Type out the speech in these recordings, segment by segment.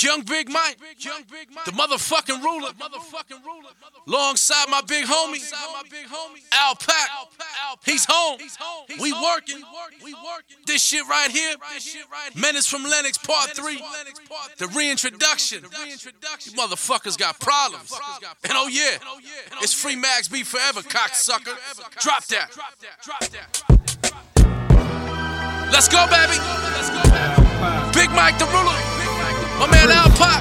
Young Big Mike, the motherfucking ruler, alongside my big homie, Al Pac. He's home. We working. This shit right here, Menace from Lennox Part 3, the reintroduction. You motherfuckers got problems. And oh yeah, it's Free Max B forever, cocksucker. Drop that. Let's go, baby. Big Mike the ruler. My man Al Pac.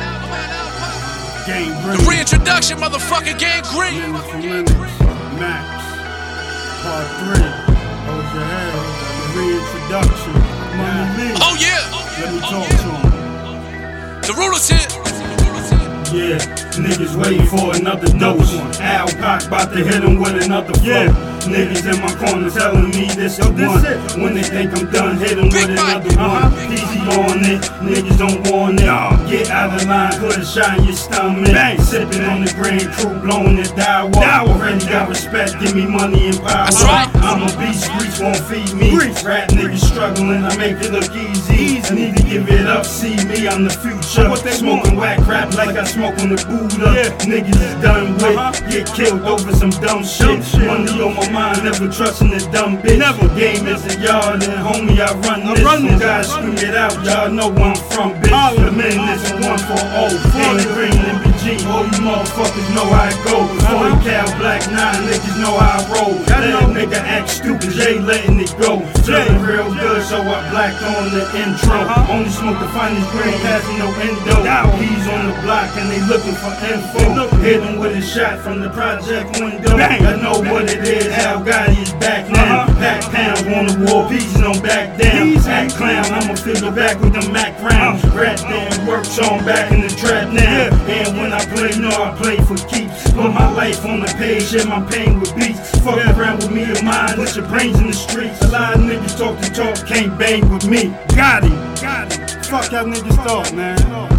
The reintroduction, motherfucker, Gang Green. Max, Part 3. Hold your head. The reintroduction. Oh yeah. Let me talk to him. The ruler's here. Yeah, niggas waiting for another dose. Al Pac bout to hit him with another flow. Niggas in my corner telling me this is one. When they think I'm done, hit them with another one. Easy on it, niggas don't want it. Get out of line, put a shot in your stomach. Sipping on the Grand Cru, blowing the dial. Already got respect, give me money and power. That's right. I'm a beast, Grease won't feed me. Rap niggas struggling, I make it look easy. I need to give it up, see me, I'm the future. Smoking whack rap like I smoke on the Buddha. Niggas is done with, get killed over some dumb shit. Money on my mind, never trusting this dumb bitch. Game is a yard, and homie, I run this. Some guys scream it out, y'all know where I'm from, bitch. The men is a 1 for 0. Gang Green and BG, all you motherfuckers know how it go. Before he Cal Black 9, niggas know how I roll. Let a nigga act stupid, Jay letting it go. Feeling real good, so I blacked on the intro. Only smoke the finest green, passing no endo. He's on the block and they looking for info. Hit him with a shot from the project window. I know what it is. Al Gotti is back now. Pack pounds on the wall, pieces on back down. Act clown, I'ma figure back with the Mac rounds. Rat damn work, so I'm back in the trap now. And when I play, no, I play for keeps. Put my life on the page, share my pain with beats. Fuck around with me and mine, put your brains in the streets. A lot of niggas talk the talk, can't bang with me. Got it. Fuck y'all niggas talk, man.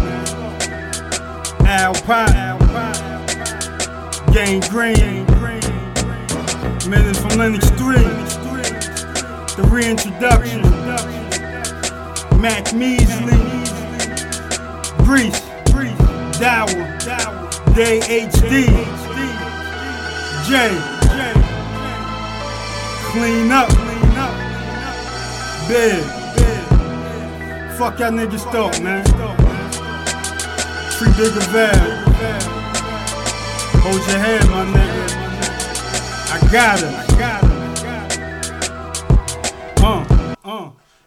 Al Pac, Gang Green, Menace from Lennox 3, the reintroduction, Mac Measley, Grease, Dower, Day HD, J, Clean Up, Big. Fuck y'all niggas talk, man. Free Bigger Val. Hold your head, my nigga. I got it.